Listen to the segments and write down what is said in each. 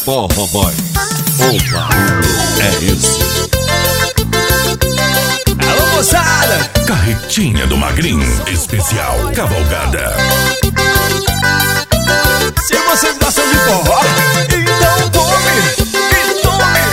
Forró Boys, o barulho é esse. Alô, moçada! Carretinha do Magrinho, especial Cavalgada. Se vocês gostam de forró, então tome e tome.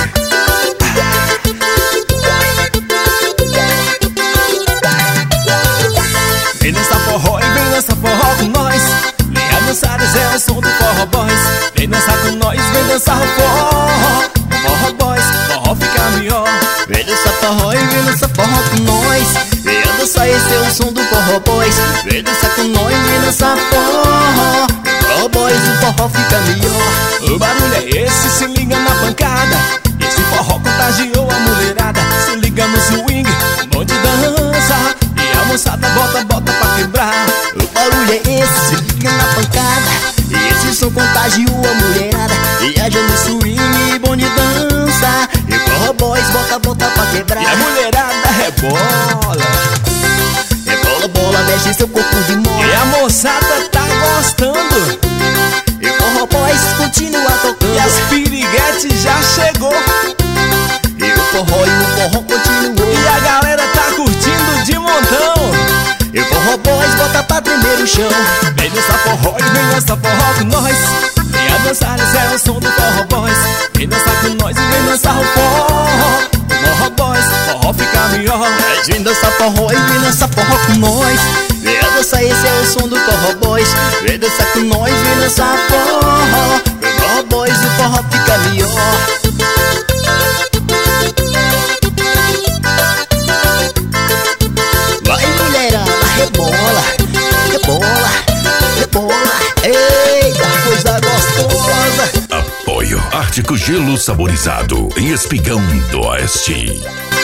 Vem dançar forró e vem dançar forró com nós. Venha dançar, esse é o som do Forró Boys. Vem dançar com nós, vem dançar forró. Forró Boys, forró fica melhor. Vem dançar forró e vem dançar forró com nós. Venha dançar, esse é o som do Forró Boys. Vem dançar com nós, vem dançar forró. Forró Boys, o forró fica melhor. O barulho é esse, se liga na pancada. Esse forró contagiou a mulherada. Se liga no swing, bom de dança. E a moçada bota pra quebrar. O barulho é esse, se liga na pancada. E esse som contagiou a mulherada. Viaja no swing, bom de dança. E o Forró Boys bota pra quebrar. E a mulherada rebola. Rebola, bola, mexe seu corpo de mola. E a moçada tá gostando. E o Forró Boys continua tocando. E as piriguetes já chegou. E o forró continuou. E a galera tá curtindo de montão. E o Forró Boys bota pra tremer o chão. Vem dançar forró e vem dançar forró com nós. Venha dançar, esse é o som do Forró Boys. Vem dançar com nós e vem dançar o forró. Forró Boys, forró fica melhor. Vem dançar forró e vem dançar forró com nós. Venha dançar, esse é o som do Forró Boys. Vem dançar com nós, vem dançar forró. Forró Boys, o forró fica melhor. Vai, mulherada, rebola, rebola, rebola. Eita, coisa gostosa. Apoio Ártico Gelo Saborizado em Espigão do Oeste.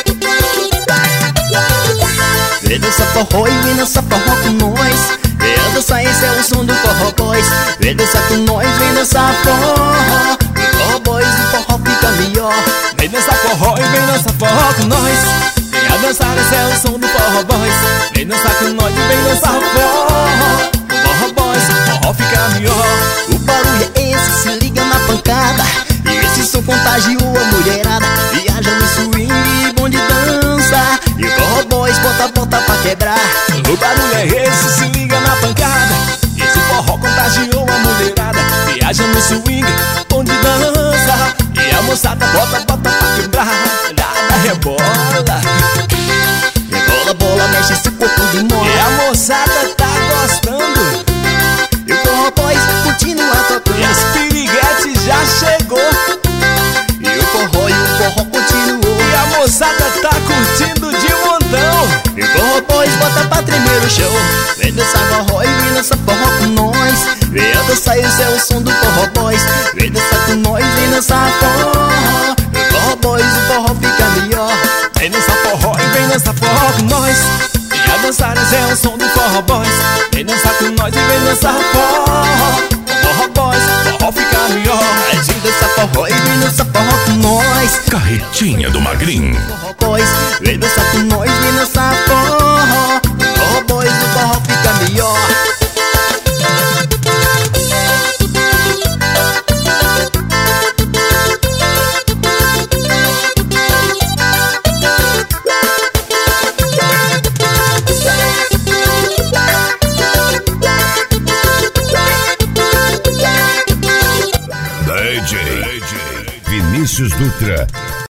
Vem dançar forró e vem dançar forró com nós. Vem dançar, esse é o som do Forró Boys. Vem dançar com nós, vem dançar forró. Forró Boys, o forró fica melhor. Vem dançar forró e vem dançar forró com nós. Venha dançar, esse é o som do Forró Boys. Vem dançar com nós e vem dançar forró. Forró Boys, forró fica melhor. O barulho é esse, se liga na pancada. E esse som contagiou a mulherada. Viaja no swing, bom de dança. E o Forró Boys bota pra quebrar. O barulho é esse, se liga na pancada. Esse forró contagiou a mulherada. Viaja no swing, bom de dança. E a moçada bota pra quebrar. Nada rebola. Rebola, bola, mexe seu corpo de mola. E a moçada tá gostando. E o Forró Boys continua tocando. E as piriguetes já chegou. E o forró continuou. E a moçada tá curtindo de montão. E o Forró Boys bota pra tremer o chão. Vem dançar forró e vem dançar forró com nós. Vem dançar, esse é o som do Forró Boys. Vem dançar com nós, vem dançar forró. E o Forró Boys, o forró fica melhor. Vem dançar forró e vem dançar forró com nós. Venha dançar, esse é o som do Forró Boys. Vem dançar com nós e vem dançar forró. Forró Boys, forró fica melhor. Vem dançar forró e vem dançar forró com nós. Carretinha do Magrinho. Forró Boys, vem dançar com nós, vem dançar forró. Forró Boys, o forró fica melhor. DJ Vinícius Dutra.